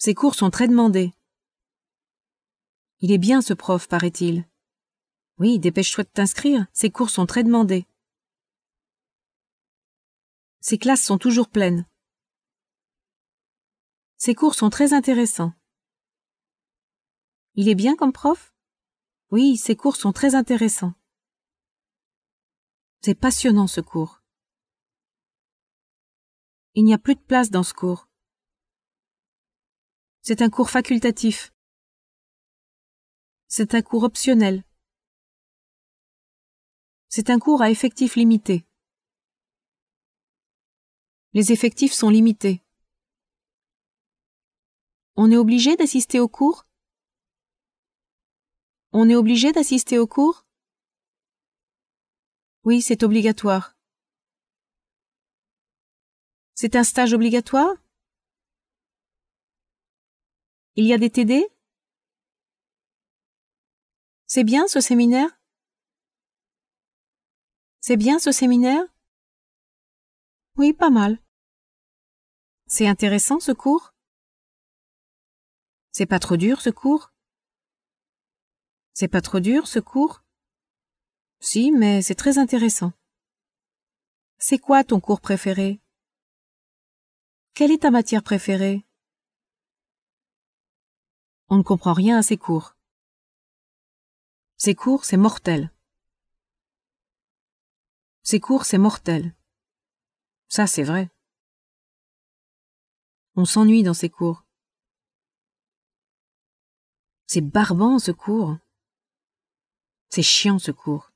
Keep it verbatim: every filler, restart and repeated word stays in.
Ces cours sont très demandés. Il est bien ce prof, paraît-il. Oui, dépêche-toi de t'inscrire, ces cours sont très demandés. Ces classes sont toujours pleines. Ces cours sont très intéressants. Il est bien comme prof? Oui, ces cours sont très intéressants. C'est passionnant ce cours. Il n'y a plus de place dans ce cours. C'est un cours facultatif. C'est un cours optionnel. C'est un cours à effectifs limités. Les effectifs sont limités. On est obligé d'assister au cours? On est obligé d'assister au cours? Oui, c'est obligatoire. C'est un stage obligatoire? Il y a des T D? C'est bien ce séminaire? C'est bien ce séminaire? Oui, pas mal. C'est intéressant ce cours? C'est pas trop dur ce cours? C'est pas trop dur ce cours? Si, mais c'est très intéressant. C'est quoi ton cours préféré? Quelle est ta matière préférée? On ne comprend rien à ces cours. Ces cours, c'est mortel. Ces cours, c'est mortel. Ça, c'est vrai. On s'ennuie dans ces cours. C'est barbant ce cours. C'est chiant ce cours.